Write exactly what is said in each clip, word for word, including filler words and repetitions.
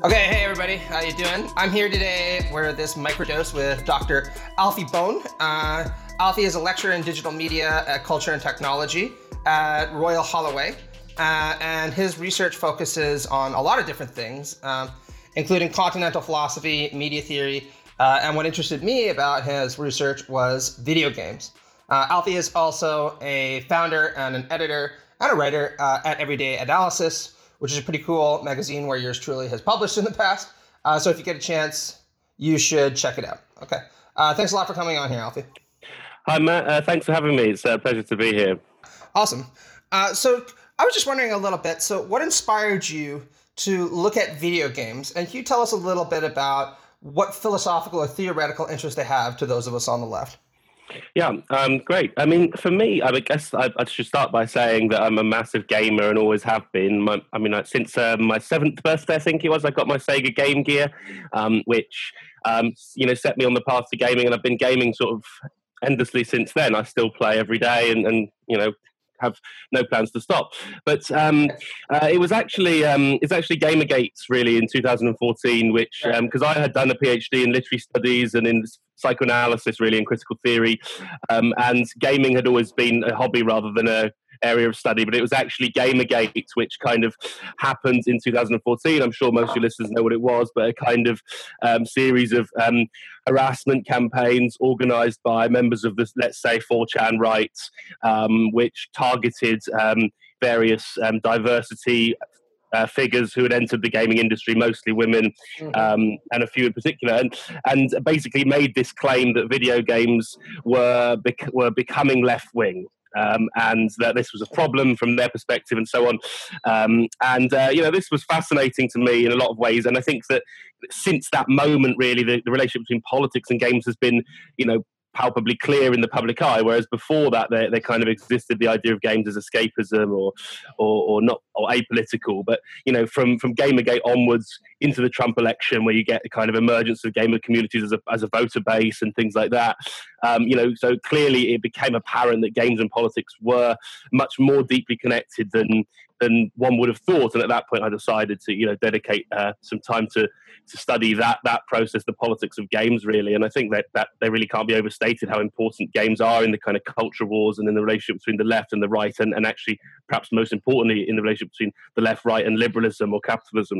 Okay, hey everybody, how you doing? I'm here today with this microdose with Doctor Alfie Bohn. Uh, Alfie is a lecturer in digital media, uh, culture and technology at Royal Holloway, uh, and his research focuses on a lot of different things, um, including continental philosophy, media theory, uh, and what interested me about his research was video games. Uh, Alfie is also a founder and an editor and a writer uh, at Everyday Analysis, which is a pretty cool magazine where yours truly has published in the past. Uh, so if you get a chance, you should check it out. Okay. Uh, thanks a lot for coming on here, Alfie. Hi, Matt. Uh, thanks for having me. It's a pleasure to be here. Awesome. Uh, so I was just wondering a little bit, so what inspired you to look at video games? And can you tell us a little bit about what philosophical or theoretical interest they have to those of us on the left? Yeah, um, great. I mean, for me, I guess I, I should start by saying that I'm a massive gamer and always have been. My, I mean, since uh, my seventh birthday, I think it was, I got my Sega Game Gear, um, which, um, you know, set me on the path to gaming. And I've been gaming sort of endlessly since then. I still play every day and, and you know, have no plans to stop. But um, uh, it was actually um, it's actually Gamergate really in two thousand fourteen, which because um, I had done a PhD in literary studies and in psychoanalysis, really in critical theory, um, and gaming had always been a hobby rather than a area of study. But it was actually Gamergate, which kind of happened in two thousand fourteen. I'm sure most of your listeners know what it was, but a kind of um, series of um, harassment campaigns organised by members of the, let's say, four chan right, um, which targeted um, various um, diversity Uh, figures who had entered the gaming industry, mostly women, um, and a few in particular, and and basically made this claim that video games were bec- were becoming left wing. Um, and that this was a problem from their perspective, and so on. Um, and uh, you know, this was fascinating to me in a lot of ways. And I think that since that moment, really, the, the relationship between politics and games has been, you know, palpably clear in the public eye, whereas before that there, there kind of existed the idea of games as escapism or or, or not or apolitical. But you know, from from Gamergate onwards into the Trump election, where you get a kind of emergence of gamer communities as a as a voter base and things like that, um, you know, so clearly it became apparent that games and politics were much more deeply connected than than one would have thought. And at that point, I decided to, you know, dedicate uh, some time to to study that that process, the politics of games, really. And I think that that they really can't be overstated how important games are in the kind of culture wars and in the relationship between the left and the right, and, and actually, perhaps most importantly, in the relationship between the left, right, and liberalism or capitalism.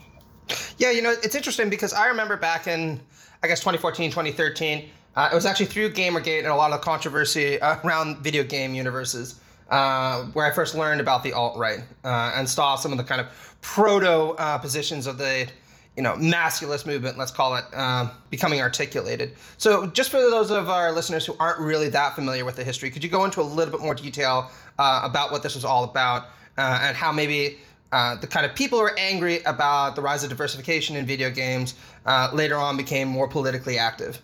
Yeah, you know, it's interesting because I remember back in, I guess, twenty fourteen, twenty thirteen, uh, it was actually through Gamergate and a lot of the controversy uh, around video game universes, Uh, where I first learned about the alt-right uh, and saw some of the kind of proto uh, positions of the, you know, masculist movement, let's call it, uh, becoming articulated. So just for those of our listeners who aren't really that familiar with the history, could you go into a little bit more detail uh, about what this was all about uh, and how maybe uh, the kind of people who were angry about the rise of diversification in video games uh, later on became more politically active?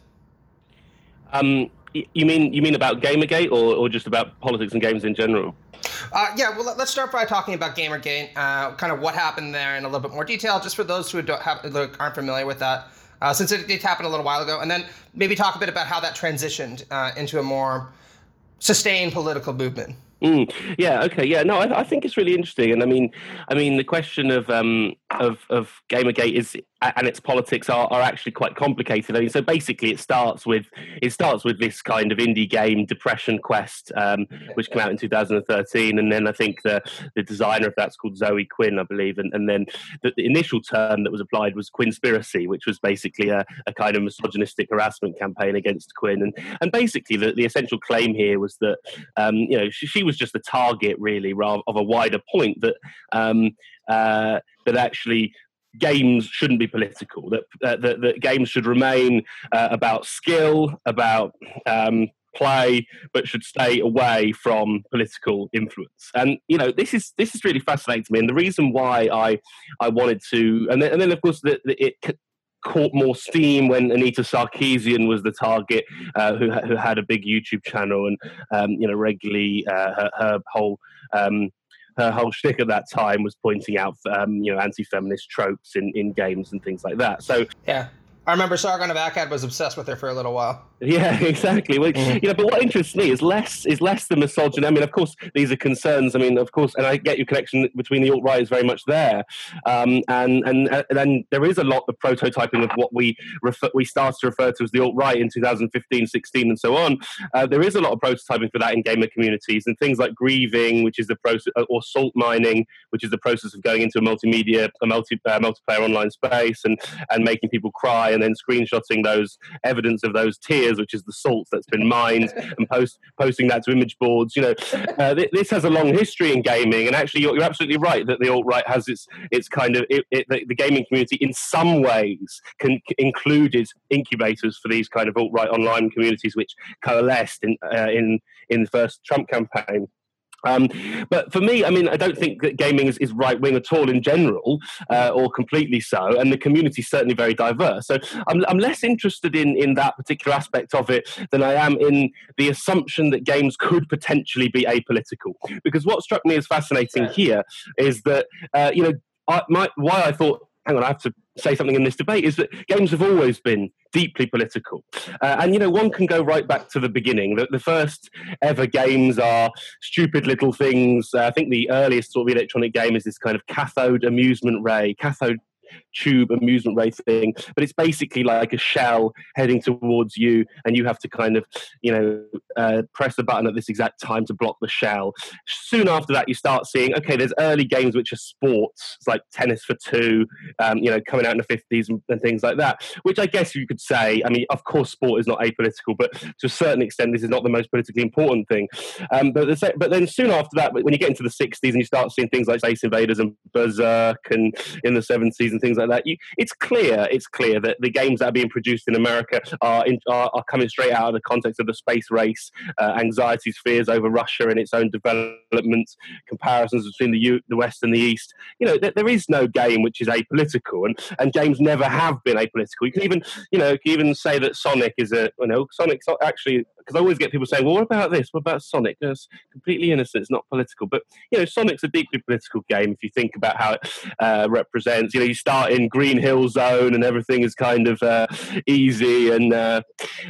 Um. You mean you mean about Gamergate, or, or just about politics and games in general? Uh, yeah, well, let's start by talking about Gamergate, uh, kind of what happened there in a little bit more detail, just for those who don't have, aren't familiar with that, uh, since it, it happened a little while ago, and then maybe talk a bit about how that transitioned uh, into a more sustained political movement. Mm, yeah. Okay. Yeah. No, I, I think it's really interesting, and I mean, I mean, the question of um, of of Gamergate is and its politics are, are actually quite complicated. I mean, so basically, it starts with it starts with this kind of indie game, Depression Quest, um, which came out in two thousand thirteen, and then I think the the designer of that's called Zoe Quinn, I believe, and and then the, the initial term that was applied was Quinspiracy, which was basically a, a kind of misogynistic harassment campaign against Quinn, and and basically the, the essential claim here was that um, you know she, she was just a target, really, rather of a wider point that um, uh, that actually games shouldn't be political. That uh, that, that games should remain uh, about skill, about um, play, but should stay away from political influence. And you know, this is this is really fascinating to me. And the reason why I I wanted to, and then, and then of course the, the, it. caught more steam when Anita Sarkeesian was the target, uh, who who had a big YouTube channel and um, you know regularly uh, her, her whole um, her whole shtick at that time was pointing out um, you know anti-feminist tropes in, in games and things like that. So yeah, I remember Sargon of Akkad was obsessed with her for a little while. Yeah, exactly. Well, Mm. you know, but what interests me is less is less the misogyny. I mean, of course, these are concerns. I mean, of course, and I get your connection between the alt right is very much there, um, and and and then there is a lot of prototyping of what we refer, we started to refer to as the alt right in two thousand fifteen, sixteen, and so on. Uh, there is a lot of prototyping for that in gamer communities, and things like grieving, which is the process, or salt mining, which is the process of going into a multimedia, a multi uh, multiplayer online space, and and making people cry, and then screenshotting those evidence of those tears, which is the salt that's been mined, and post, posting that to image boards. You know, uh, th- this has a long history in gaming, and actually, you're, you're absolutely right that the alt right has its its kind of it, it, the, the gaming community in some ways can included incubators for these kind of alt right online communities, which coalesced in uh, in in the first Trump campaign. Um, but for me, I mean, I don't think that gaming is, is right-wing at all in general, uh, or completely so, and the community is certainly very diverse. So I'm, I'm less interested in, in that particular aspect of it than I am in the assumption that games could potentially be apolitical. Because what struck me as fascinating here is that, uh, you know, I, my, why I thought, hang on, I have to say something in this debate, is that games have always been deeply political. Uh, and, you know, one can go right back to the beginning. The, the first ever games are stupid little things. Uh, I think the earliest sort of electronic game is this kind of cathode amusement ray, cathode tube amusement ray thing, but it's basically like a shell heading towards you, and you have to kind of, you know, uh, press the button at this exact time to block the shell. Soon after that, you start seeing, okay, there's early games which are sports, it's like tennis for two, um, you know, coming out in the fifties and, and things like that, which I guess you could say, I mean, of course, sport is not apolitical, but to a certain extent, this is not the most politically important thing. Um, but, the, but then soon after that, when you get into the sixties and you start seeing things like Space Invaders and Berserk, and in the seventies and things like that, you, it's clear it's clear that the games that are being produced in America are, in, are, are coming straight out of the context of the space race, uh, anxieties, fears over Russia and its own development, comparisons between the, U, the West and the East. You know, th- there is no game which is apolitical, and, and games never have been apolitical. You can even, you know, you can even say that Sonic is a, you know, Sonic's actually, because I always get people saying, well, what about this? What about Sonic? It's completely innocent. It's not political. But, you know, Sonic's a deeply political game if you think about how it uh, represents. You know, you start in Green Hill Zone and everything is kind of uh, easy and, uh,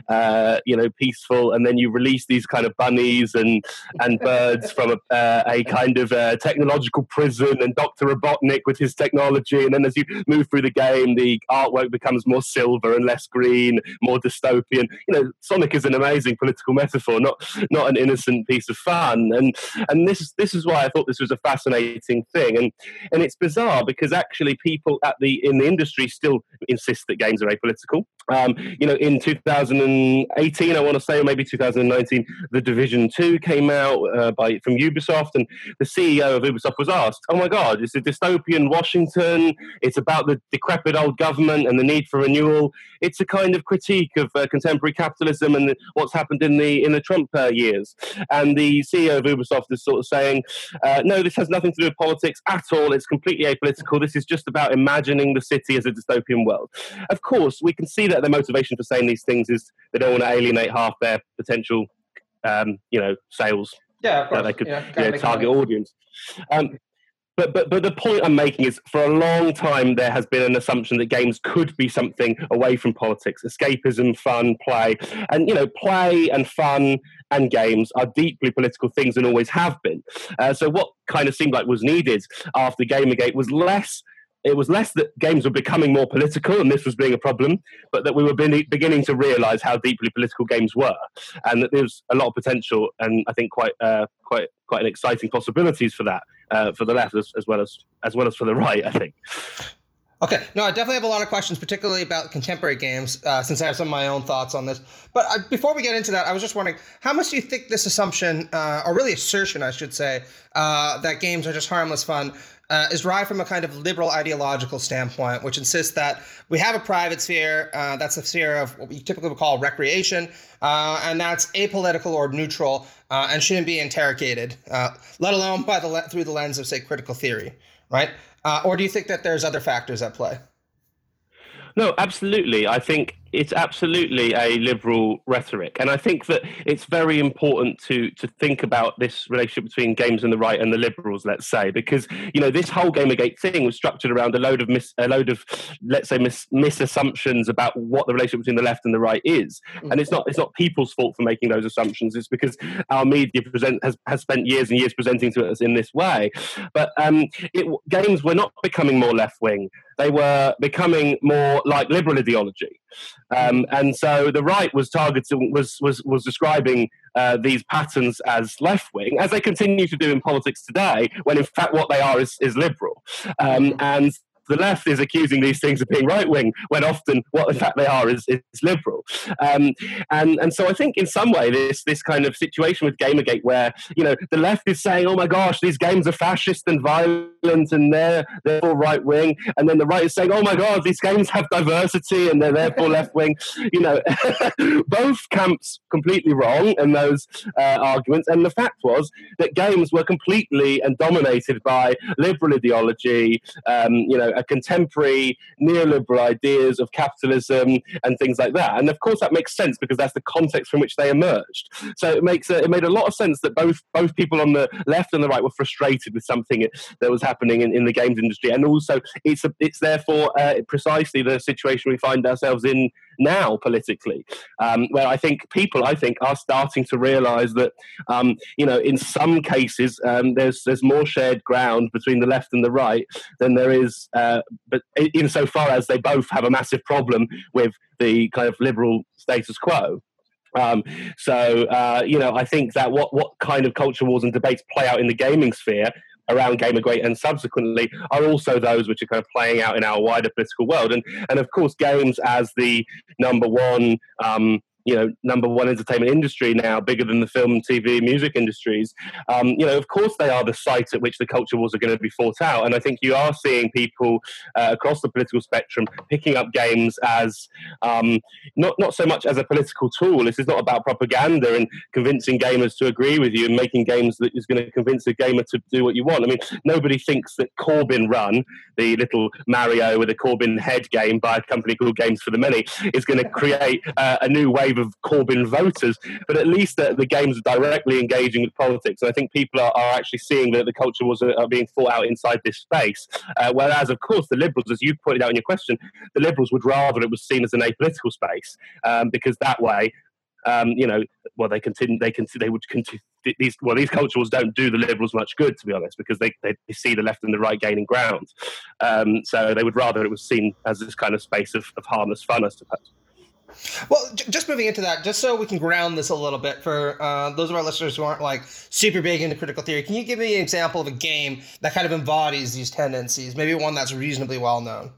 uh, you know, peaceful. And then you release these kind of bunnies and, and birds from a, uh, a kind of uh, technological prison, and Doctor Robotnik with his technology. And then as you move through the game, the artwork becomes more silver and less green, more dystopian. You know, Sonic is an amazing political metaphor, not not an innocent piece of fun. And and this this is why I thought this was a fascinating thing. And and it's bizarre because actually people at the in the industry still insist that games are apolitical. Um, you know, in two thousand eighteen, I want to say, or maybe two thousand nineteen, The Division two came out uh, by from Ubisoft, and the C E O of Ubisoft was asked, "Oh my God, it's a dystopian Washington. It's about the decrepit old government and the need for renewal. It's a kind of critique of uh, contemporary capitalism and what's happened in the in the Trump uh, years." And the C E O of Ubisoft is sort of saying, uh, "No, this has nothing to do with politics at all. It's completely apolitical. This is just about imagining the city as a dystopian world." Of course, we can see that their motivation for saying these things is they don't want to alienate half their potential, um, you know, sales Yeah, of course. that they could Yeah, you know, target audience. Um, But, but but the point I'm making is, for a long time, there has been an assumption that games could be something away from politics, escapism, fun, play. And, you know, play and fun and games are deeply political things and always have been. Uh, so what kind of seemed like was needed after Gamergate was less, it was less that games were becoming more political and this was being a problem, but that we were be- beginning to realise how deeply political games were, and that there's a lot of potential and I think quite uh, quite quite an exciting possibilities for that. Uh, for the left as, as well as as well as for the right, I think. Okay, no, I definitely have a lot of questions, particularly about contemporary games, uh, since I have some of my own thoughts on this. But I, before we get into that, I was just wondering, how much do you think this assumption, uh, or really assertion, I should say, uh, that games are just harmless fun, uh, is derived from a kind of liberal ideological standpoint, which insists that we have a private sphere, uh, that's a sphere of what we typically would call recreation, uh, and that's apolitical or neutral, uh, and shouldn't be interrogated, uh, let alone by the le- through the lens of, say, critical theory, right? Uh, or do you think that there's other factors at play? No, absolutely. I think it's absolutely a liberal rhetoric, and I think that it's very important to to think about this relationship between games and the right and the liberals, let's say, because you know this whole Gamergate thing was structured around a load of mis, a load of let's say mis, misassumptions about what the relationship between the left and the right is, and it's not it's not people's fault for making those assumptions. It's because our media present has, has spent years and years presenting to us in this way. But um, it, games were not becoming more left wing; they were becoming more like liberal ideology. Um, and so the right was targeting, was was was describing uh, these patterns as left wing, as they continue to do in politics today, when in fact what they are is, is liberal. Um, and the left is accusing these things of being right-wing, when often what in fact they are is, is liberal. Um, and, and so I think in some way this this kind of situation with Gamergate where, you know, the left is saying, oh my gosh, these games are fascist and violent and they're therefore right-wing, and then the right is saying, oh my god, these games have diversity and they're therefore left-wing. You know, both camps completely wrong in those uh, arguments, and the fact was that games were completely and dominated by liberal ideology, um, you know, a contemporary neoliberal ideas of capitalism and things like that. And of course that makes sense because that's the context from which they emerged. So it makes a, it made a lot of sense that both both people on the left and the right were frustrated with something that was happening in, in the games industry. And also it's a, it's therefore uh, precisely the situation we find ourselves in now politically, um, where I think people, I think, are starting to realise that, um, you know, in some cases um, there's there's more shared ground between the left and the right than there is, uh, but insofar as they both have a massive problem with the kind of liberal status quo. Um, so, uh, you know, I think that what, what kind of culture wars and debates play out in the gaming sphere around Gamergate and subsequently are also those which are kind of playing out in our wider political world. And, and of course, games as the number one, um, you know, number one entertainment industry now, bigger than the film, T V, music industries, um, you know, of course they are the site at which the culture wars are going to be fought out. And I think you are seeing people uh, across the political spectrum picking up games as um, not, not so much as a political tool. This is not about propaganda and convincing gamers to agree with you and making games that is going to convince a gamer to do what you want. I mean, nobody thinks that Corbin Run, the little Mario with a Corbin head game by a company called Games for the Many, is going to create uh, a new wave of Corbyn voters, but at least the, the games are directly engaging with politics. And I think people are, are actually seeing that the culture wars are, are being fought out inside this space. Uh, whereas, of course, the Liberals, as you pointed out in your question, the Liberals would rather it was seen as an apolitical space, um, because that way, um, you know, well, they continue, they continue, they would continue. These well, these culture wars don't do the Liberals much good, to be honest, because they, they see the left and the right gaining ground. Um, so they would rather it was seen as this kind of space of, of harmless fun, I suppose. Well, j- just moving into that, just so we can ground this a little bit for uh, those of our listeners who aren't like super big into critical theory, can you give me an example of a game that kind of embodies these tendencies? Maybe one that's reasonably well known.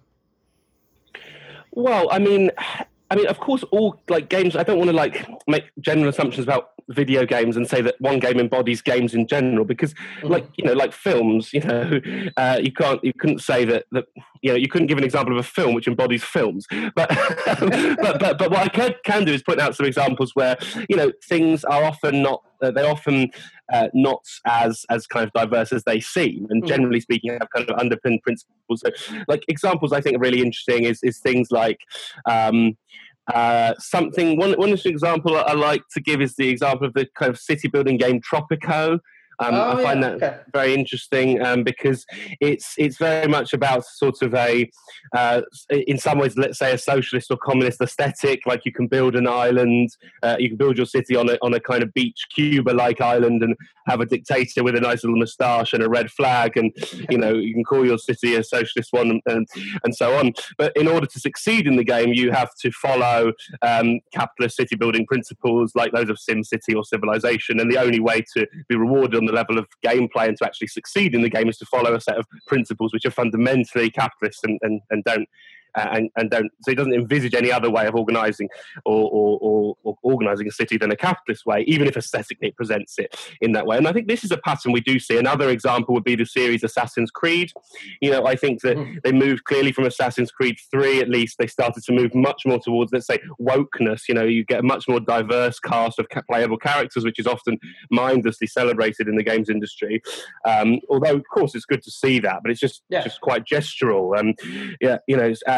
Well, I mean, I mean, of course, all like games. I don't want to like make general assumptions about video games and say that one game embodies games in general, because, mm-hmm. like you know, like films, you know, uh, you can't, you couldn't say that that you know, you couldn't give an example of a film which embodies films. But but, but but what I can, can do is point out some examples where you know things are often not. Uh, they're often uh, not as as kind of diverse as they seem, and generally speaking, have kind of underpinned principles. So, like examples, I think are really interesting is is things like um, uh, something. One one interesting example I like to give is the example of the kind of city building game Tropico. Um, oh, I find yeah. that okay. very interesting um, because it's it's very much about sort of a, uh, in some ways, let's say a socialist or communist aesthetic. Like you can build an island, uh, you can build your city on a on a kind of beach Cuba-like island and have a dictator with a nice little moustache and a red flag, and you know you can call your city a socialist one and and so on. But in order to succeed in the game, you have to follow um, capitalist city building principles like those of SimCity or Civilization, and the only way to be rewarded on the level of gameplay and to actually succeed in the game is to follow a set of principles which are fundamentally capitalist and, and, and don't uh, and, and don't so it doesn't envisage any other way of organizing or, or, or, or organizing a city than a capitalist way, even if aesthetically it presents it in that way. And I think this is a pattern we do see. Another example would be the series Assassin's Creed. You know, I think that mm. they moved clearly from Assassin's Creed three, at least they started to move much more towards, let's say, wokeness. You know, you get a much more diverse cast of playable characters, which is often mindlessly celebrated in the games industry. Um, although, of course, it's good to see that, but it's just yeah. just quite gestural. Um, yeah, you know, uh,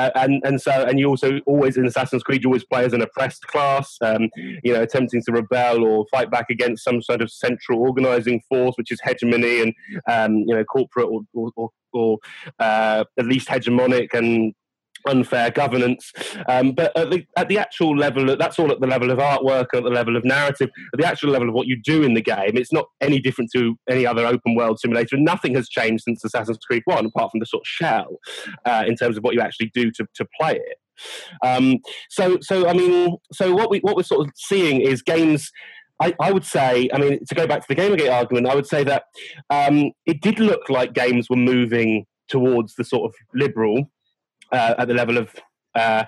uh, and and so and you also always in Assassin's Creed you always play as an oppressed class, um, you know, attempting to rebel or fight back against some sort of central organizing force, which is hegemony and um, you know corporate or or, or, or uh, at least hegemonic and unfair governance, um, but at the, at the actual level, that's all at the level of artwork, at the level of narrative, at the actual level of what you do in the game. It's not any different to any other open world simulator. Nothing has changed since Assassin's Creed one, apart from the sort of shell uh, in terms of what you actually do to, to play it. Um, so, so I mean, so what we what we're sort of seeing is games. I, I would say, I mean, to go back to the Gamergate argument, I would say that um, it did look like games were moving towards the sort of liberal. Uh, at the level of uh,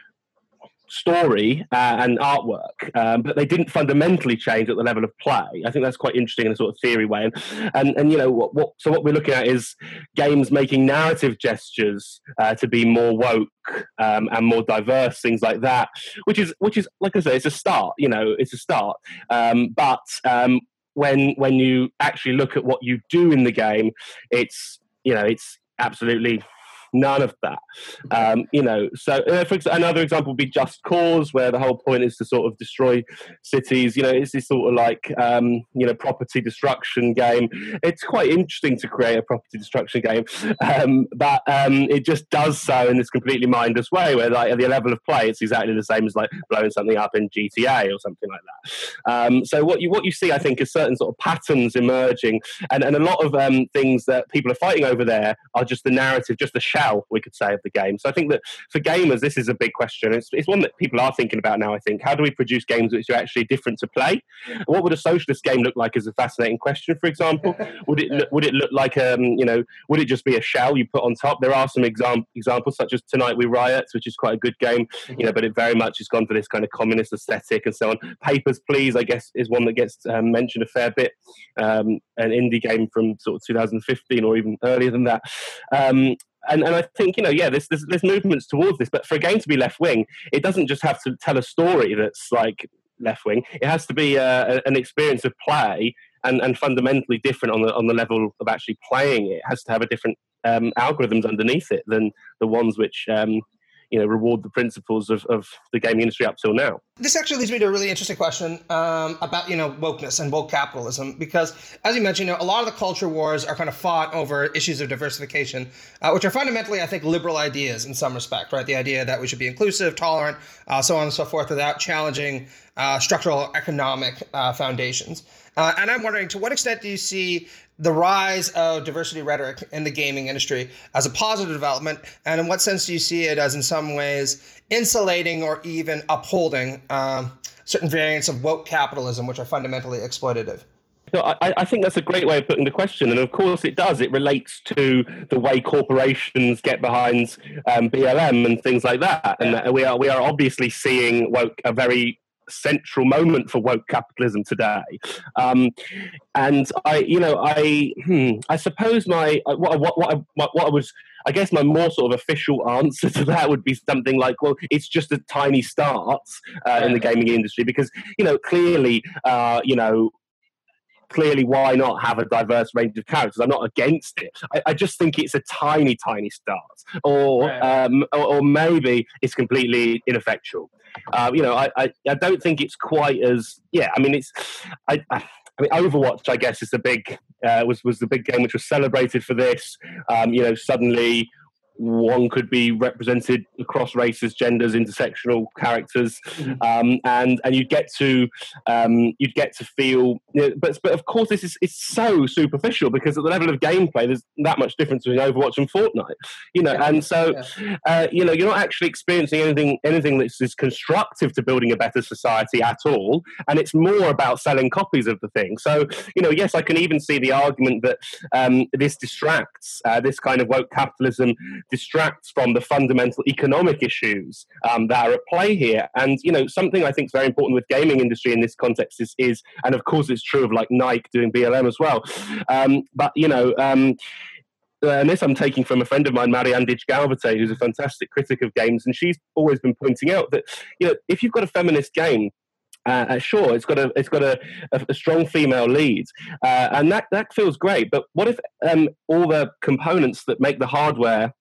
story uh, and artwork, um, but they didn't fundamentally change at the level of play. I think that's quite interesting in a sort of theory way. And and, and you know what, what? So what we're looking at is games making narrative gestures uh, to be more woke um, and more diverse, things like that. Which is which is like I say, it's a start. You know, it's a start. Um, but um, when when you actually look at what you do in the game, it's you know it's absolutely none of that. Um, you know, so uh, for example, another example would be Just Cause, where the whole point is to sort of destroy cities. You know, it's this sort of like, um, you know, property destruction game. It's quite interesting to create a property destruction game, um, but um, it just does so in this completely mindless way, where like at the level of play, it's exactly the same as like blowing something up in G T A or something like that. Um, so what you what you see, I think, is certain sort of patterns emerging, and, and a lot of um, things that people are fighting over there are just the narrative, just the we could say, of the game. So I think that for gamers, this is a big question. It's, it's one that people are thinking about now, I think. How do we produce games which are actually different to play? What would a socialist game look like is a fascinating question, for example. Would it look, would it look like, um, you know, would it just be a shell you put on top? There are some exam- examples, such as Tonight We Riot, which is quite a good game, you know, but it very much has gone for this kind of communist aesthetic and so on. Papers, Please, I guess, is one that gets um, mentioned a fair bit. Um, an indie game from sort of two thousand fifteen or even earlier than that. Um, And, and I think, you know, yeah, there's, there's, there's movements towards this, but for a game to be left-wing, it doesn't just have to tell a story that's, like, left-wing. It has to be uh, an experience of play and, and fundamentally different on the on the level of actually playing it. It has to have a different um, algorithms underneath it than the ones which, um, you know, reward the principles of, of the gaming industry up till now. This actually leads me to a really interesting question um, about, you know, wokeness and woke capitalism, because as you mentioned, you know, a lot of the culture wars are kind of fought over issues of diversification, uh, which are fundamentally, I think, liberal ideas in some respect, right? The idea that we should be inclusive, tolerant, uh, so on and so forth, without challenging uh, structural economic uh, foundations. Uh, and I'm wondering, to what extent do you see the rise of diversity rhetoric in the gaming industry as a positive development, and in what sense do you see it as in some ways insulating or even upholding um, certain variants of woke capitalism, which are fundamentally exploitative? So I, I think that's a great way of putting the question, and of course it does. It relates to the way corporations get behind um, B L M and things like that, and that we are we are obviously seeing woke a very central moment for woke capitalism today. Um, and I, you know, I, hmm, I suppose my, what, what, what, I, what I was, I guess my more sort of official answer to that would be something like, well, it's just a tiny start uh, in the gaming industry, because, you know, clearly, uh, you know, clearly, why not have a diverse range of characters? I'm not against it. I, I just think it's a tiny, tiny start, or right. um, or, or maybe it's completely ineffectual. Uh, you know, I, I, I don't think it's quite as yeah. I mean, it's I. I I mean, Overwatch, I guess, is the big uh, was was the big game which was celebrated for this. Um, you know, suddenly one could be represented across races, genders, intersectional characters, mm-hmm. um, and and you'd get to um, you'd get to feel. You know, but but of course, this is it's so superficial, because at the level of gameplay, there's that much difference between Overwatch and Fortnite. You know, yeah, and so yeah. uh, you know you're not actually experiencing anything anything that's is constructive to building a better society at all, and it's more about selling copies of the thing. So you know, yes, I can even see the argument that um, this distracts uh, this kind of woke capitalism. Distracts from the fundamental economic issues um, that are at play here. And, you know, something I think is very important with gaming industry in this context is, is and of course it's true of like Nike doing B L M as well. Um, but, you know, um, uh, and this I'm taking from a friend of mine, Marianne Ditch-Galvete, who's a fantastic critic of games. And she's always been pointing out that, you know, if you've got a feminist game, Uh, sure, it's got a it's got a, a, a strong female lead, uh, and that, that feels great. But what if um, all the components that make the hardware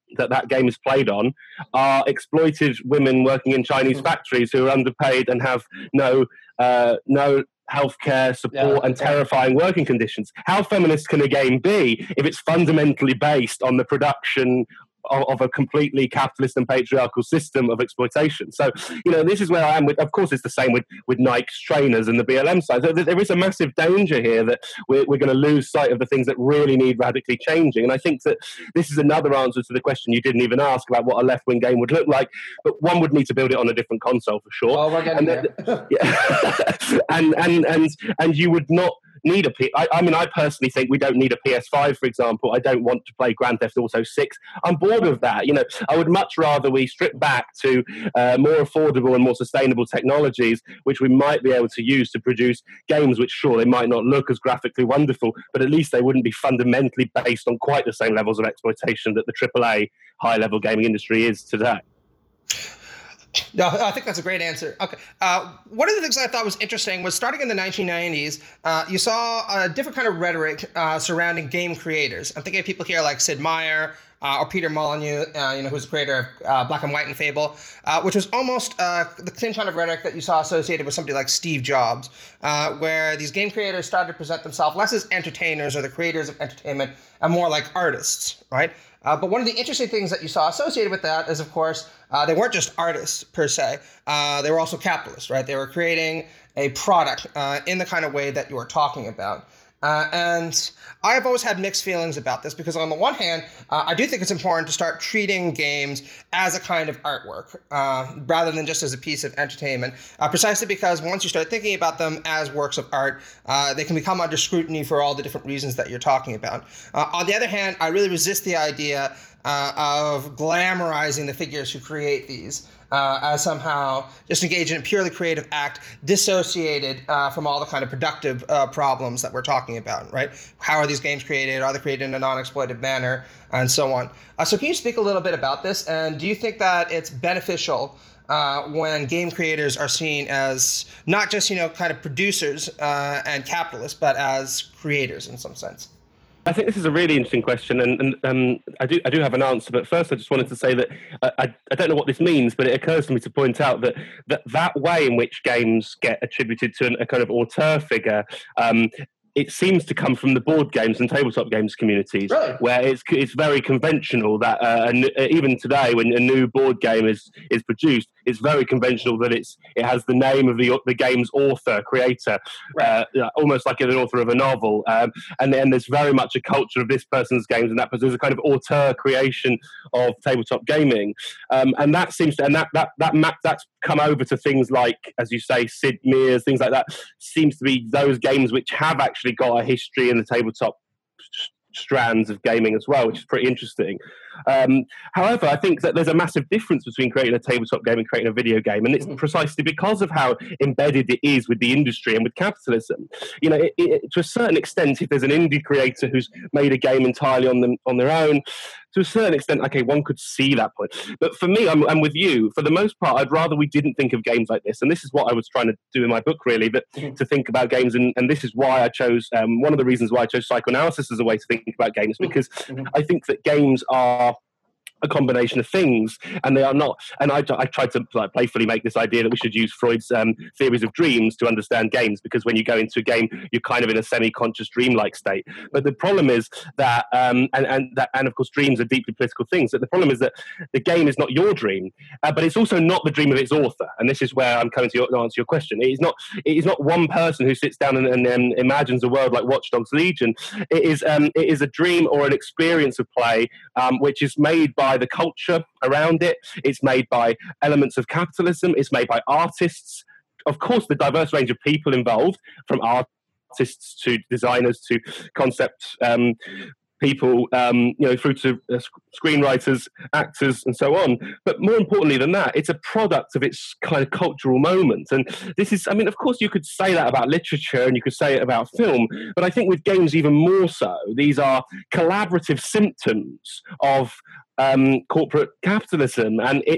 that that game is played on are exploited women working in Chinese factories who are underpaid and have no uh, no healthcare support Yeah, and terrifying working conditions. How feminist can a game be if it's fundamentally based on the production of, of a completely capitalist and patriarchal system of exploitation? So, you know, this is where I am with, of course, it's the same with, with Nike's trainers and the B L M side. So there is a massive danger here that we're, we're going to lose sight of the things that really need radically changing. And I think that this is another answer to the question you didn't even ask about what a left-wing game would look like, but one would need to build it on a different console for sure. Oh, we're getting and there. Yeah. and, and, and, and you would not need a P. I, I mean, I personally think we don't need a P S five, for example. I don't want to play Grand Theft Auto six. I'm bored of that. You know, I would much rather we strip back to uh, more affordable and more sustainable technologies, which we might be able to use to produce games which, sure, they might not look as graphically wonderful, but at least they wouldn't be fundamentally based on quite the same levels of exploitation that the triple A high-level gaming industry is today. No, I think that's a great answer. Okay. Uh, one of the things I thought was interesting was starting in the nineteen nineties, uh, you saw a different kind of rhetoric uh, surrounding game creators. I'm thinking of people here like Sid Meier uh, or Peter Molyneux, uh, you know, who's the creator of uh, Black and White and Fable, uh, which was almost uh, the same kind of rhetoric that you saw associated with somebody like Steve Jobs, uh, where these game creators started to present themselves less as entertainers or the creators of entertainment and more like artists, right? Uh, but one of the interesting things that you saw associated with that is, of course, uh, they weren't just artists per se. Uh, they were also capitalists, right? They were creating a product uh, in the kind of way that you were talking about. Uh, and I've always had mixed feelings about this because on the one hand, uh, I do think it's important to start treating games as a kind of artwork uh, rather than just as a piece of entertainment, uh, precisely because once you start thinking about them as works of art, uh, they can become under scrutiny for all the different reasons that you're talking about. Uh, on the other hand, I really resist the idea uh, of glamorizing the figures who create these. Uh, as somehow just engaged in a purely creative act, dissociated uh, from all the kind of productive uh, problems that we're talking about, right? How are these games created? Are they created in a non-exploitive manner? And so on. Uh, so can you speak a little bit about this? And do you think that it's beneficial uh, when game creators are seen as not just, you know, kind of producers uh, and capitalists, but as creators in some sense? I think this is a really interesting question, and, and um, I do I do have an answer. But first, I just wanted to say that I, I don't know what this means, but it occurs to me to point out that that, that way in which games get attributed to an, a kind of auteur figure, um, it seems to come from the board games and tabletop games communities, really? Where it's it's very conventional that uh, even today, when a new board game is is produced, it's very conventional that it's it has the name of the the game's author, creator, right. uh, almost like an author of a novel. Um, and then there's very much a culture of this person's games and that person. There's a kind of auteur creation of tabletop gaming, um, and that seems to and that that that map that's come over to things like, as you say, Sid Meier's, things like that. Seems to be those games which have actually got a history in the tabletop strands of gaming as well, which is pretty interesting. Um, however, I think that there's a massive difference between creating a tabletop game and creating a video game, and it's precisely because of how embedded it is with the industry and with capitalism. You know, it, it, to a certain extent, if there's an indie creator who's made a game entirely on them on their own, to a certain extent, okay, one could see that point. But for me, I'm, I'm with you. For the most part, I'd rather we didn't think of games like this, and this is what I was trying to do in my book, really, that mm-hmm. to think about games, and, and this is why I chose, um, one of the reasons why I chose psychoanalysis as a way to think about games, because mm-hmm. I think that games are a combination of things, and they are not. And I, I tried to like, playfully make this idea that we should use Freud's um, theories of dreams to understand games, because when you go into a game, you're kind of in a semi-conscious dream-like state. But the problem is that, um, and and that, and of course, dreams are deeply political things. But the problem is that the game is not your dream, uh, but it's also not the dream of its author. And this is where I'm coming to your, answer your question. It is not. It is not one person who sits down and, and um, imagines a world like Watch Dogs Legion. It is. Um, it is a dream or an experience of play, um, which is made by the culture around it. It's made by elements of capitalism. It's made by artists. Of course, the diverse range of people involved, from artists to designers to concept um, people, um, you know, through to uh, screenwriters, actors, and so on. But more importantly than that, it's a product of its kind of cultural moment. And this is, I mean, of course, you could say that about literature and you could say it about film, but I think with games even more so. These are collaborative symptoms of um, corporate capitalism, and it's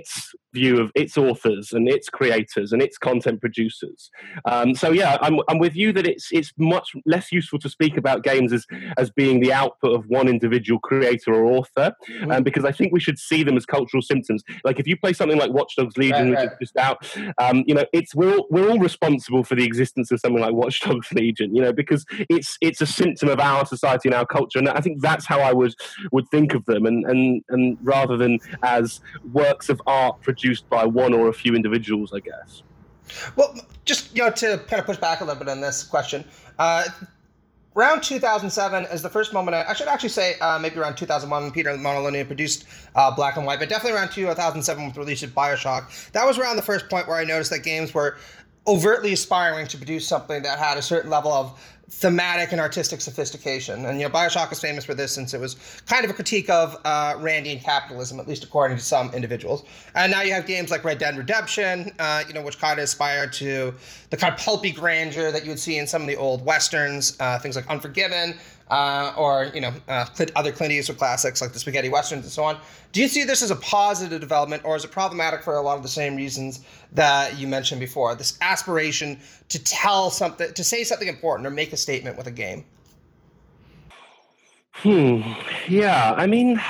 view of its authors and its creators and its content producers. Um, so yeah, I'm, I'm with you that it's it's much less useful to speak about games as as being the output of one individual creator or author, mm-hmm. um, because I think we should see them as cultural symptoms. Like if you play something like Watch Dogs Legion, right, which right. is just out, um, you know, it's we're all, we're all responsible for the existence of something like Watch Dogs Legion, you know, because it's it's a symptom of our society and our culture, and I think that's how I would would think of them, and and and rather than as works of art produced produced by one or a few individuals, I guess. Well, just you know, to kind of push back a little bit on this question, uh, around two thousand seven is the first moment. I, I should actually say uh, maybe around two thousand one when Peter Molyneux produced uh, Black and White, but definitely around two thousand seven with the release of BioShock. That was around the first point where I noticed that games were overtly aspiring to produce something that had a certain level of thematic and artistic sophistication. And, you know, BioShock is famous for this since it was kind of a critique of uh, Randian capitalism, at least according to some individuals. And now you have games like Red Dead Redemption, uh, you know, which kind of aspire to the kind of pulpy grandeur that you would see in some of the old Westerns, uh, things like Unforgiven, uh, or, you know, uh, other Clint Eastwood classics like the spaghetti Westerns and so on. Do you see this as a positive development, or is it problematic for a lot of the same reasons that you mentioned before? This aspiration to tell something, to say something important or make a statement with a game? Hmm. Yeah, I mean,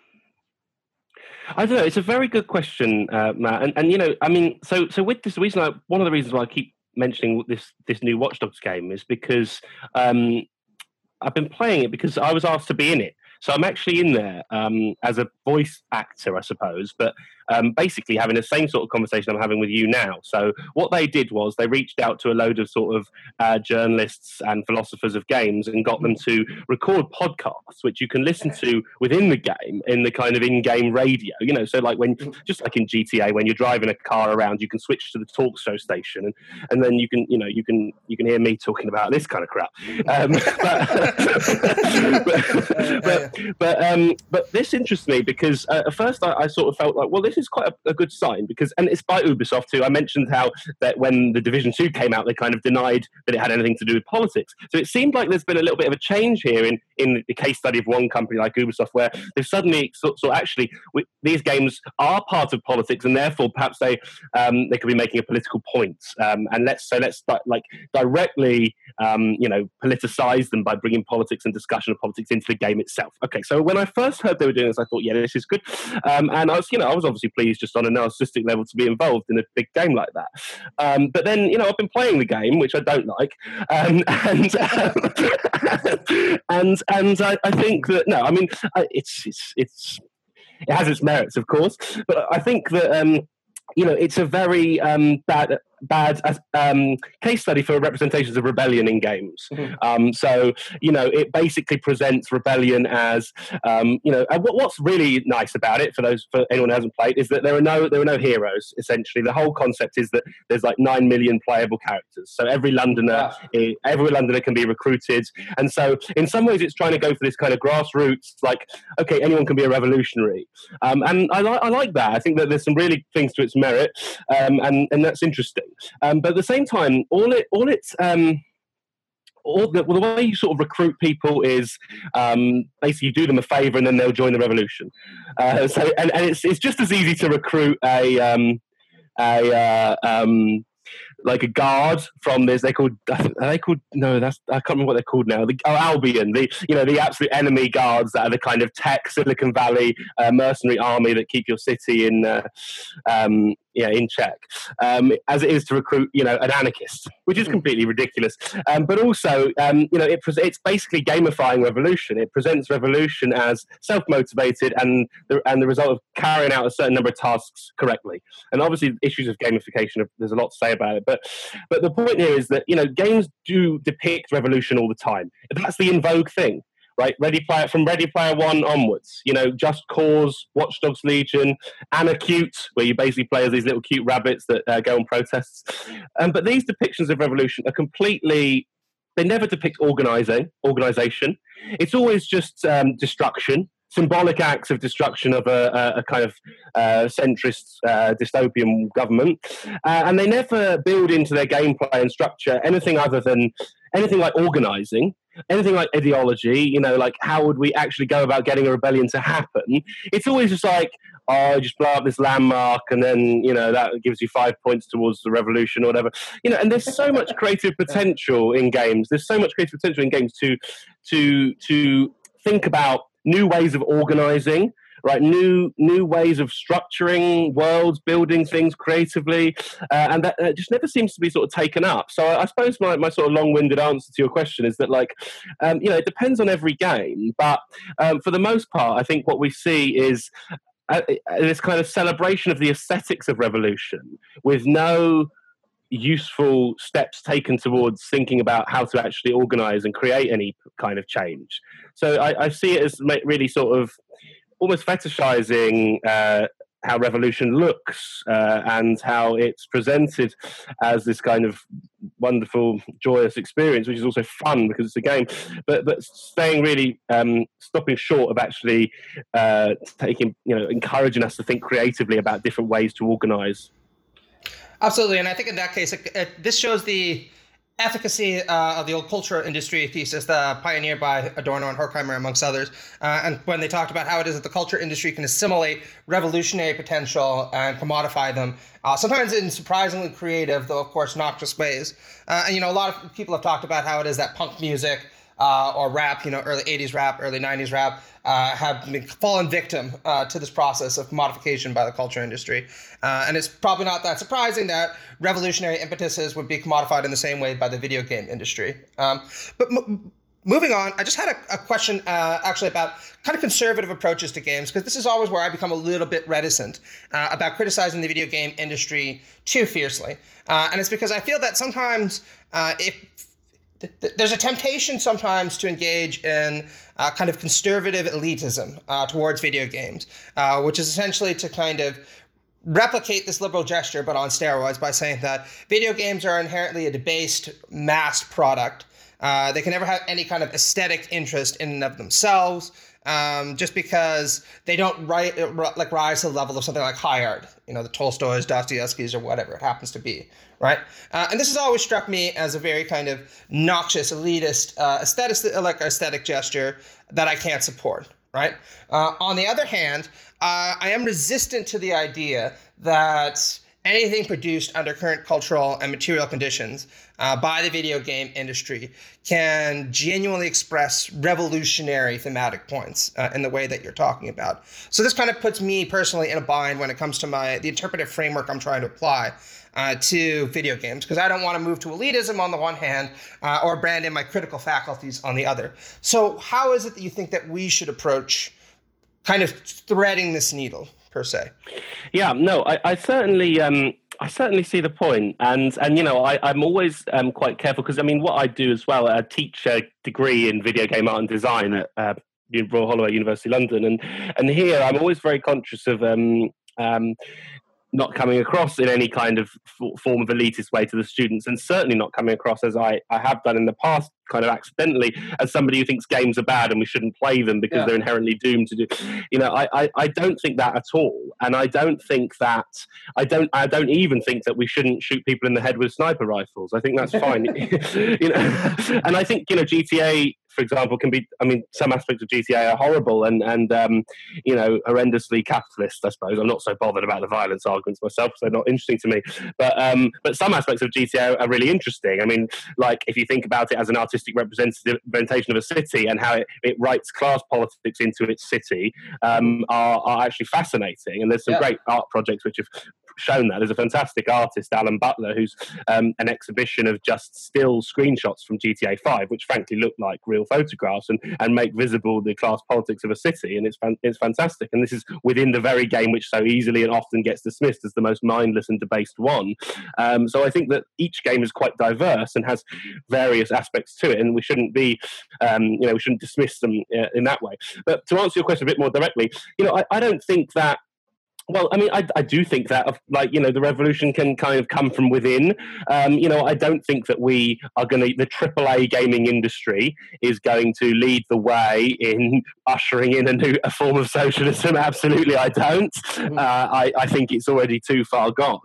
I don't know. It's a very good question, uh, Matt. And, and, you know, I mean, so so with this, the reason I, one of the reasons why I keep mentioning this this new Watch Dogs game is because um, I've been playing it because I was asked to be in it. So I'm actually in there um, as a voice actor, I suppose, but um, basically having the same sort of conversation I'm having with you now. So what they did was they reached out to a load of sort of uh, journalists and philosophers of games and got them to record podcasts, which you can listen to within the game in the kind of in-game radio. You know, so like when, just like in G T A, when you're driving a car around, you can switch to the talk show station, and, and then you can, you know, you can you can hear me talking about this kind of crap. Um, but, but, but But um, but this interests me because uh, at first I, I sort of felt like, well, this is quite a, a good sign because, and it's by Ubisoft too. I mentioned how that when the Division two came out, they kind of denied that it had anything to do with politics. So it seemed like there's been a little bit of a change here in, in the case study of one company like Ubisoft, where they've suddenly sort, sort of actually we, these games are part of politics, and therefore perhaps they um, they could be making a political point. Um, and let's so let's like directly um, you know politicize them by bringing politics and discussion of politics into the game itself. Okay, so when I first heard they were doing this, I thought, yeah, this is good. Um, and I was, you know, I was obviously pleased just on a narcissistic level to be involved in a big game like that. Um, but then, you know, I've been playing the game, which I don't like. Um, and um, and and I, I think that, no, I mean, it's, it's, it's, it has its merits, of course. But I think that, um, you know, it's a very um, bad... bad um, case study for representations of rebellion in games. Mm-hmm. Um, so, you know, it basically presents rebellion as, um, you know, and what, what's really nice about it for those, for anyone who hasn't played, is that there are no, there are no heroes, essentially. The whole concept is that there's like nine million playable characters. So every Londoner, wow. every Londoner can be recruited. And so in some ways it's trying to go for this kind of grassroots, like, okay, anyone can be a revolutionary. Um, and I, li- I like that. I think that there's some really things to its merit, um, and, and that's interesting. Um, but at the same time, all it, all it's, um, all the, well, the way you sort of recruit people is um, basically you do them a favour and then they'll join the revolution. Uh, so, and, and it's it's just as easy to recruit a um, a uh, um, like a guard from this. They called are they called no, that's I can't remember what they're called now. The, oh, Albion, the you know the absolute enemy guards that are the kind of tech Silicon Valley uh, mercenary army that keep your city in uh, um, yeah in check. Um, as it is to recruit you know an anarchist, which is completely ridiculous. Um, but also um, you know it it's basically gamifying revolution. It presents revolution as self-motivated and the, and the result of carrying out a certain number of tasks correctly. And obviously issues of gamification, there's a lot to say about it. But but the point here is that you know games do depict revolution all the time. That's the in vogue thing, right? Ready Player from Ready Player One onwards. You know, Just Cause, Watch Dogs Legion, Anna Cute, where you basically play as these little cute rabbits that uh, go on protests. Um, but these depictions of revolution are completely. They never depict organizing organization. It's always just um, destruction. Symbolic acts of destruction of a, a, a kind of uh, centrist uh, dystopian government, uh, and they never build into their gameplay and structure anything other than anything like organizing, anything like ideology. You know, like how would we actually go about getting a rebellion to happen? It's always just like, oh, just blow up this landmark and then, you know, that gives you five points towards the revolution or whatever. You know, and there's so much creative potential in games. There's so much creative potential in games to to to think about new ways of organizing, right? New new ways of structuring worlds, building things creatively, uh, and that uh, just never seems to be sort of taken up. So I, I suppose my, my sort of long-winded answer to your question is that, like, um, you know, it depends on every game, but um, for the most part, I think what we see is uh, this kind of celebration of the aesthetics of revolution with no useful steps taken towards thinking about how to actually organize and create any kind of change. So I, I see it as really sort of almost fetishizing uh, how revolution looks uh, and how it's presented as this kind of wonderful, joyous experience, which is also fun because it's a game, but but staying really um, stopping short of actually uh, taking, you know, encouraging us to think creatively about different ways to organize. Absolutely, and I think in that case, it, it, this shows the efficacy uh, of the old culture industry thesis, uh, pioneered by Adorno and Horkheimer, amongst others. Uh, and when they talked about how it is that the culture industry can assimilate revolutionary potential and commodify them, uh, sometimes in surprisingly creative, though of course noxious ways. Uh, and you know, a lot of people have talked about how it is that punk music uh, or rap, you know, early eighties rap, early nineties rap, uh, have been fallen victim uh, to this process of commodification by the culture industry. Uh, and it's probably not that surprising that revolutionary impetuses would be commodified in the same way by the video game industry. Um, but m- moving on, I just had a, a question uh, actually about kind of conservative approaches to games, because this is always where I become a little bit reticent uh, about criticizing the video game industry too fiercely. Uh, and it's because I feel that sometimes uh, if there's a temptation sometimes to engage in uh, kind of conservative elitism uh, towards video games, uh, which is essentially to kind of replicate this liberal gesture, but on steroids, by saying that video games are inherently a debased mass product. Uh, they can never have any kind of aesthetic interest in and of themselves, um, just because they don't ri- like rise to the level of something like high art, you know, the Tolstoys, Dostoevskys, or whatever it happens to be, right? Uh, and this has always struck me as a very kind of noxious, elitist, uh, aesthetic, like aesthetic gesture that I can't support, right? Uh, on the other hand, uh, I am resistant to the idea that anything produced under current cultural and material conditions uh, by the video game industry can genuinely express revolutionary thematic points uh, in the way that you're talking about. So this kind of puts me personally in a bind when it comes to my the interpretive framework I'm trying to apply uh, to video games, because I don't want to move to elitism on the one hand uh, or brand in my critical faculties on the other. So how is it that you think that we should approach kind of threading this needle, per se? Yeah, no, I, I certainly, um, I certainly see the point, and and you know, I, I'm always um, quite careful, because I mean, what I do as well, I teach a degree in video game art and design at uh, Royal Holloway, University London, and and here I'm always very conscious of um, um, not coming across in any kind of f- form of elitist way to the students, and certainly not coming across, as I, I have done in the past, kind of accidentally, as somebody who thinks games are bad and we shouldn't play them because yeah. they're inherently doomed to do. You know, I, I, I don't think that at all, and I don't think that I don't I don't even think that we shouldn't shoot people in the head with sniper rifles. I think that's fine. You know, and I think, you know, G T A, for example, can be, I mean, some aspects of G T A are horrible and, and um, you know, horrendously capitalist, I suppose. I'm not so bothered about the violence arguments myself, because they're not interesting to me. But um, but some aspects of G T A are really interesting. I mean, like, if you think about it as an artistic representation of a city and how it, it writes class politics into its city, um, are, are actually fascinating. And there's some yeah. great art projects which have shown that. There's a fantastic artist, Alan Butler, who's um, an exhibition of just still screenshots from G T A five, which frankly look like real photographs and, and make visible the class politics of a city, and it's fan- it's fantastic. And this is within the very game which so easily and often gets dismissed as the most mindless and debased one. Um, so I think that each game is quite diverse and has various aspects to it, and we shouldn't be, um, you know, we shouldn't dismiss them uh, in that way. But to answer your question a bit more directly, you know, I, I don't think that. Well, I mean, I, I do think that, like, you know, the revolution can kind of come from within. Um, you know, I don't think that we are going to, the triple A gaming industry is going to lead the way in ushering in a new a form of socialism. Absolutely, I don't. Uh, I, I think it's already too far gone.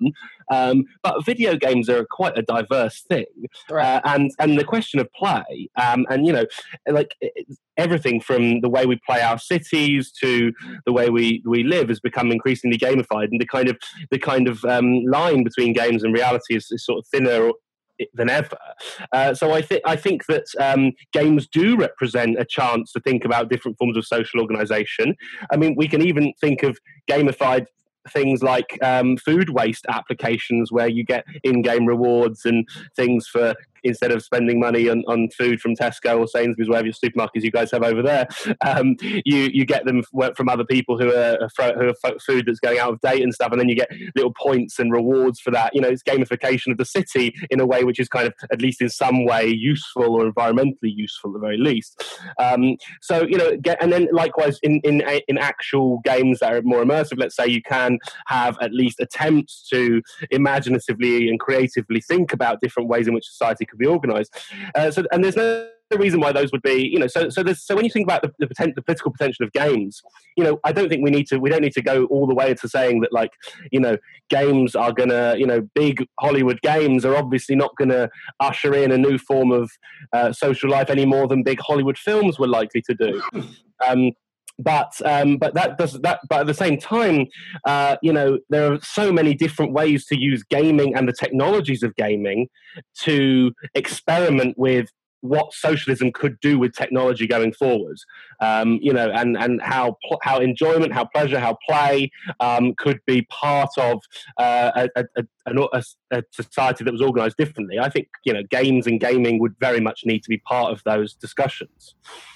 Um, but video games are quite a diverse thing, Right. uh, and and the question of play, um, and you know, like everything from the way we play our cities to the way we, we live has become increasingly gamified, and the kind of the kind of um, line between games and reality is, is sort of thinner than ever. Uh, so I think I think that um, games do represent a chance to think about different forms of social organisation. I mean, we can even think of gamified things like um, food waste applications where you get in-game rewards and things for, instead of spending money on, on food from Tesco or Sainsbury's, whatever your supermarkets you guys have over there, um, you you get them from other people who are, who are food that's going out of date and stuff, and then you get little points and rewards for that. You know, it's gamification of the city in a way which is kind of, at least in some way, useful or environmentally useful at the very least. Um, so, you know, get, and then likewise in, in, in actual games that are more immersive, let's say you can have at least attempts to imaginatively and creatively think about different ways in which society could be organised. Uh, so, and there's no reason why those would be, you know. So, so, there's, so when you think about the, the, poten- the political potential of games, you know, I don't think we need to. We don't need to go all the way to saying that, like, you know, games are gonna, you know, big Hollywood games are obviously not gonna usher in a new form of uh, social life any more than big Hollywood films were likely to do. Um, But um, but that does that. But at the same time, uh, you know, there are so many different ways to use gaming and the technologies of gaming to experiment with what socialism could do with technology going forward. Um, you know, and and how how enjoyment, how pleasure, how play um, could be part of uh, a, a, a, a society that was organised differently. I think, you know, games and gaming would very much need to be part of those discussions.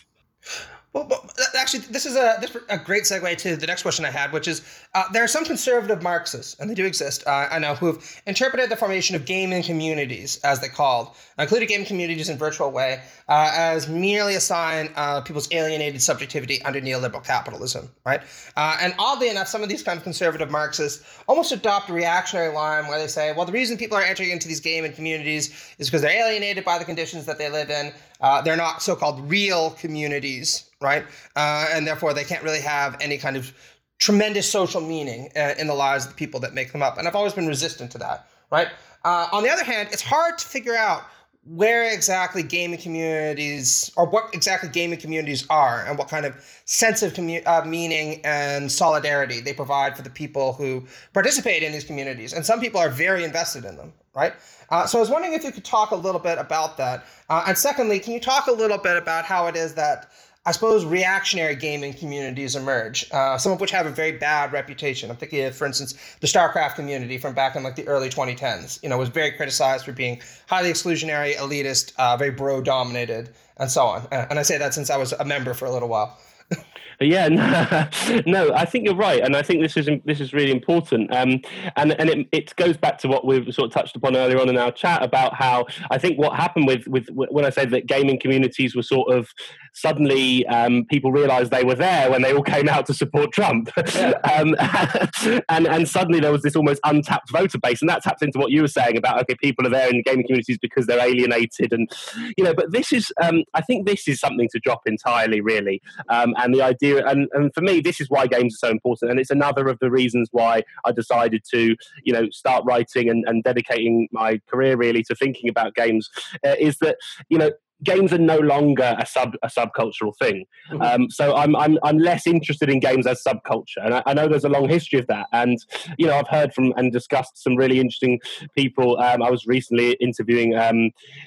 Well, well, actually, this is a, this is a great segue to the next question I had, which is uh, there are some conservative Marxists, and they do exist, uh, I know, who have interpreted the formation of gaming communities, as they called, including gaming communities in a virtual way, uh, as merely a sign of people's alienated subjectivity under neoliberal capitalism, right? Uh, and oddly enough, some of these kind of conservative Marxists almost adopt a reactionary line where they say, well, the reason people are entering into these gaming communities is because they're alienated by the conditions that they live in. Uh, they're not so-called real communities, right? Uh, and therefore, they can't really have any kind of tremendous social meaning uh, in the lives of the people that make them up. And I've always been resistant to that, right? Uh, on the other hand, it's hard to figure out where exactly gaming communities, or what exactly gaming communities are, and what kind of sense of commu- uh, meaning and solidarity they provide for the people who participate in these communities. And some people are very invested in them, right? Uh, so I was wondering if you could talk a little bit about that. Uh, and secondly, can you talk a little bit about how it is that, I suppose, reactionary gaming communities emerge, uh, some of which have a very bad reputation. I'm thinking of, for instance, the StarCraft community from back in like the early twenty tens, you know, was very criticized for being highly exclusionary, elitist, uh, very bro-dominated, and so on. Uh, and I say that since I was a member for a little while. Yeah, no, no, I think you're right, and I think this is this is really important, um, and and it, it goes back to what we've sort of touched upon earlier on in our chat about how I think what happened with with when I say that gaming communities were sort of suddenly um, people realised they were there when they all came out to support Trump, yeah. um, and and suddenly there was this almost untapped voter base, and that taps into what you were saying about, okay, people are there in gaming communities because they're alienated, and you know, but this is um, I think this is something to drop entirely, really, um, and the idea. And, and for me, this is why games are so important, and it's another of the reasons why I decided to, you know, start writing and, and dedicating my career really to thinking about games. Uh, is that, you know, games are no longer a sub a subcultural thing. Mm-hmm. Um, so I'm I'm I'm less interested in games as subculture, and I, I know there's a long history of that. And you know, I've heard from and discussed some really interesting people. Um, I was recently interviewing um,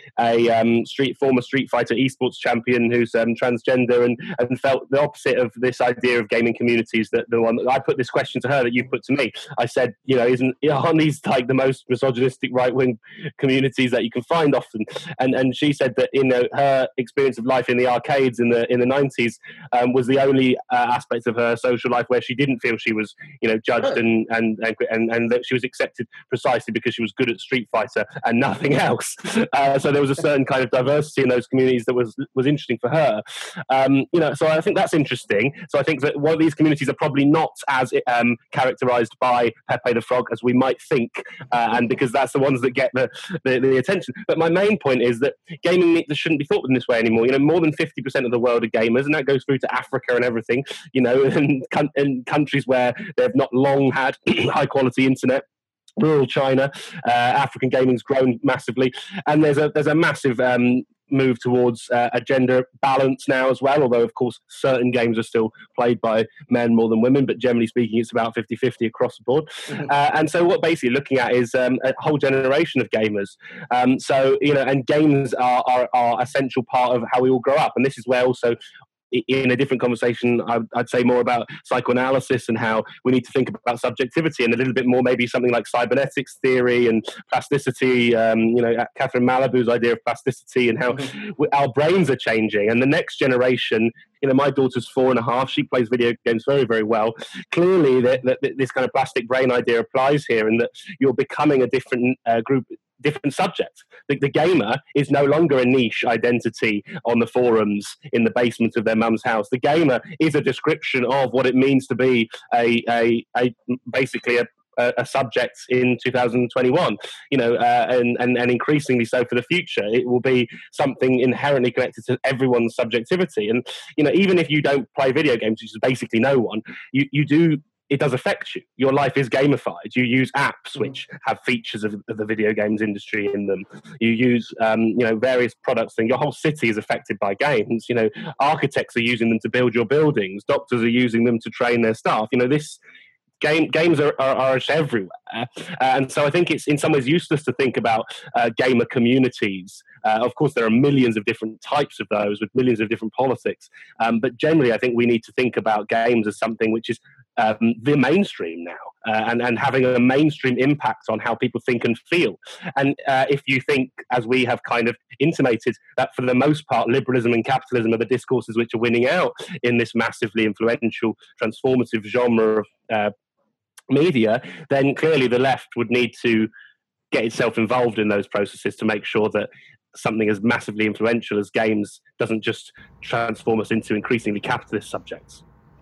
a um, street former Street Fighter esports champion who's um, transgender, and and felt the opposite of this idea of gaming communities. That the one that I put this question to her that you put to me. I said, you know, isn't aren't these like the most misogynistic right wing communities that you can find often? And and she said that, you know, her experience of life in the arcades in the in the nineties um, was the only uh, aspect of her social life where she didn't feel she was, you know, judged and and and and that she was accepted precisely because she was good at Street Fighter and nothing else. Uh, so there was a certain kind of diversity in those communities that was was interesting for her. Um, you know, so I think that's interesting. So I think that one of these communities are probably not as um, characterized by Pepe the Frog as we might think, uh, and because that's the ones that get the, the the attention. But my main point is that gaming shouldn't be thought of in this way anymore. You know, more than fifty percent of the world are gamers, and that goes through to Africa and everything, you know, and in countries where they've not long had high quality internet. rural China. Uh, African gaming's grown massively, and there's a there's a massive um, move towards uh, a gender balance now as well, although of course certain games are still played by men more than women, but generally speaking it's about fifty-fifty across the board. Mm-hmm. uh, and so what basically looking at is um, a whole generation of gamers. Um, so, you know, and games are, are, are essential part of how we all grow up, and this is where also in a different conversation, I'd say more about psychoanalysis and how we need to think about subjectivity, and a little bit more maybe something like cybernetics theory and plasticity, um, you know, Catherine Malibu's idea of plasticity and how mm-hmm. our brains are changing. And the next generation, you know, my daughter's four and a half, she plays video games very, very well. Clearly, that, that, that this kind of plastic brain idea applies here, and that you're becoming a different uh, group, different subject. The, the gamer is no longer a niche identity on the forums in the basement of their mum's house. The gamer is a description of what it means to be a, a, a basically a a subject in two thousand twenty-one, you know, uh, and, and, and increasingly so for the future. It will be something inherently connected to everyone's subjectivity. And, you know, even if you don't play video games, which is basically no one, you, you do, it does affect you. Your life is gamified. You use apps which have features of, of the video games industry in them. You use, um, you know, various products, and your whole city is affected by games. You know, architects are using them to build your buildings. Doctors are using them to train their staff. You know, this, Game, games are, are, are everywhere. Uh, and so I think it's in some ways useless to think about uh, gamer communities. Uh, of course, there are millions of different types of those with millions of different politics. Um, but generally, I think we need to think about games as something which is um, the mainstream now, uh, and, and having a mainstream impact on how people think and feel. And uh, if you think, as we have kind of intimated, that for the most part, liberalism and capitalism are the discourses which are winning out in this massively influential, transformative genre of uh, media, then clearly the left would need to get itself involved in those processes to make sure that something as massively influential as games doesn't just transform us into increasingly capitalist subjects.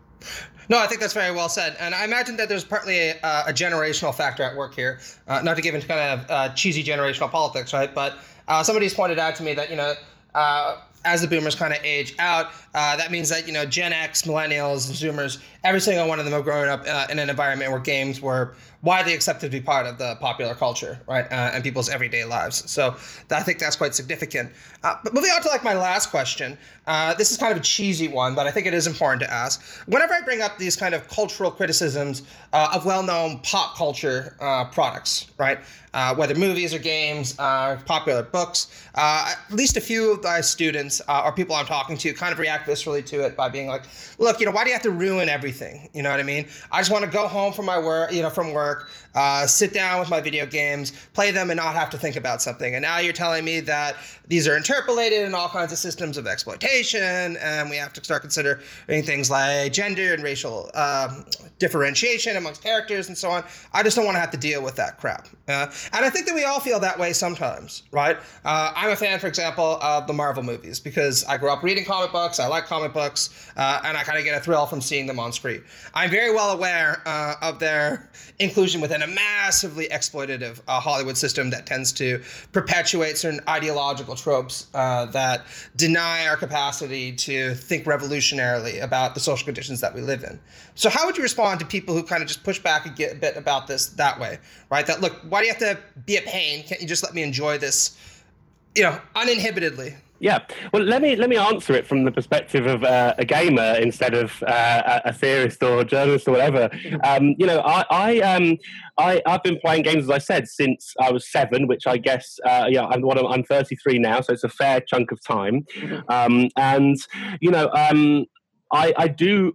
No, I think that's very well said. And I imagine that there's partly a, a generational factor at work here, uh, not to give into kind of uh, cheesy generational politics, right? But uh, somebody's pointed out to me that, you know, uh, as the boomers kind of age out, uh, that means that, you know, Gen X, millennials, and Zoomers, every single one of them have grown up uh, in an environment where games were widely accepted to be part of the popular culture, right, uh, and people's everyday lives. So I think that's quite significant. Uh, but moving on to like my last question, uh, this is kind of a cheesy one, but I think it is important to ask. Whenever I bring up these kind of cultural criticisms uh, of well-known pop culture uh, products, right, uh, whether movies or games, uh, popular books, uh, at least a few of my students uh, or people I'm talking to kind of react viscerally to it by being like, look, you know, why do you have to ruin everything? You know what I mean? I just want to go home from my work, you know, from work, uh, sit down with my video games, play them, and not have to think about something. And now you're telling me that these are interpolated in all kinds of systems of exploitation, and we have to start considering things like gender and racial um, differentiation amongst characters and so on. I just don't want to have to deal with that crap. Uh, and I think that we all feel that way sometimes, right? Uh, I'm a fan, for example, of the Marvel movies because I grew up reading comic books, I like comic books, uh, and I kind of get a thrill from seeing them on screen. I'm very well aware uh, of their inclusion within a massively exploitative uh, Hollywood system that tends to perpetuate certain ideological tropes uh, that deny our capacity to think revolutionarily about the social conditions that we live in. So how would you respond to people who kind of just push back a bit about this that way, right? That, look, why do you have to be a pain? Can't you just let me enjoy this, you know, uninhibitedly? Yeah, well, let me let me answer it from the perspective of uh, a gamer instead of uh, a theorist or a journalist or whatever. Um, you know, I I um I I've been playing games, as I said, since I was seven, which I guess uh, yeah I'm what I'm thirty-three now, so it's a fair chunk of time. Um, and you know, um, I I do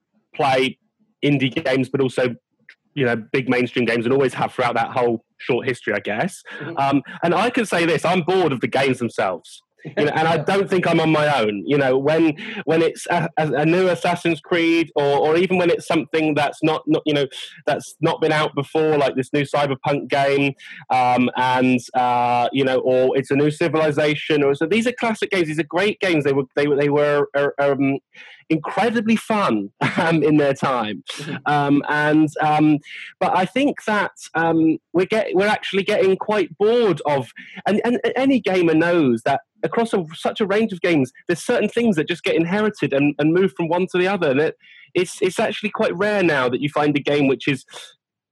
play indie games, but also, you know, big mainstream games, and always have throughout that whole short history, I guess. Um, and I can say this: I'm bored of the games themselves. You know, and I don't think I'm on my own. You know, when when it's a, a new Assassin's Creed, or, or even when it's something that's not, not you know that's not been out before, like this new Cyberpunk game, um, and uh, you know, or it's a new Civilization, or so these are classic games. These are great games. They were they were they were um, incredibly fun um, in their time, um, and um, but I think that um, we're get we're actually getting quite bored of, and, and any gamer knows that across a, such a range of games, there's certain things that just get inherited and, and move from one to the other, and it, it's it's actually quite rare now that you find a game which is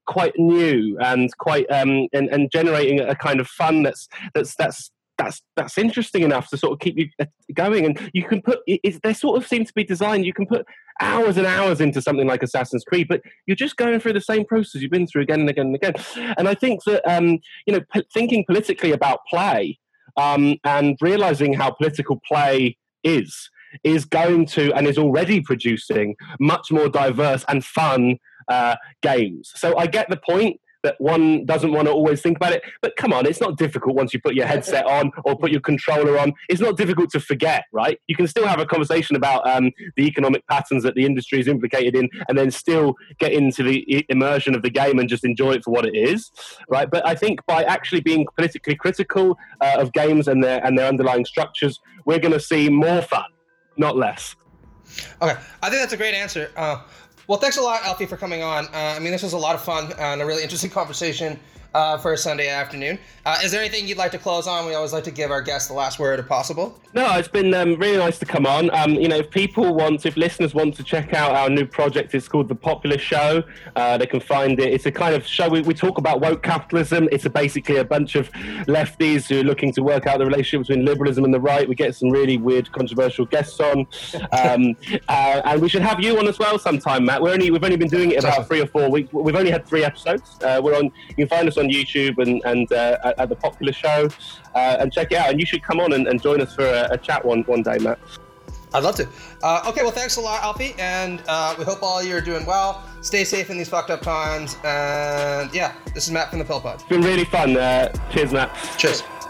quite new and quite um, and, and generating a kind of fun that's that's that's that's that's interesting enough to sort of keep you going. And you can put it, they sort of seem to be designed. You can put hours and hours into something like Assassin's Creed, but you're just going through the same process you've been through again and again and again. And I think that um, you know, p- thinking politically about play um, and realizing how political play is is going to and is already producing much more diverse and fun uh, games. So I get the point that one doesn't want to always think about it, but come on, it's not difficult once you put your headset on or put your controller on. It's not difficult to forget, right? You can still have a conversation about um, the economic patterns that the industry is implicated in, and then still get into the immersion of the game and just enjoy it for what it is, right? But I think by actually being politically critical uh, of games and their and their underlying structures, we're going to see more fun, not less. Okay, I think that's a great answer. Uh, Well, thanks a lot, Alfie, for coming on. Uh, I mean, this was a lot of fun and a really interesting conversation uh, for a Sunday afternoon. Uh, is there anything you'd like to close on? We always like to give our guests the last word if possible. No, it's been um, really nice to come on. Um, you know, if people want, if listeners want to check out our new project, it's called The Popular Show. Uh, they can find it. It's a kind of show. We, we talk about woke capitalism. It's a, basically a bunch of lefties who are looking to work out the relationship between liberalism and the right. We get some really weird, controversial guests on. Um, uh, and we should have you on as well sometime, Matt. We're only, we've only been doing it about three or four weeks. We've only had three episodes. Uh, we're on. You can find us on YouTube and, and uh, at, at The Popular Show. Uh, and check it out. And you should come on and, and join us for a, a chat one, one day, Matt. I'd love to. Uh, okay, well, thanks a lot, Alfie. And uh, we hope all you're doing well. Stay safe in these fucked up times. And yeah, this is Matt from the Pill Pod. It's been really fun. Uh, cheers, Matt. Cheers.